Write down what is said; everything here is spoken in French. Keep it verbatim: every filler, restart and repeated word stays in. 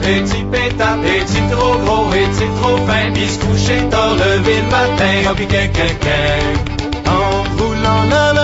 Est-il pétard, est-il trop gros, est-il trop fin, puis se coucher tard, lever le matin, oh pis qu'un, qu'un, qu'un. En roulant la la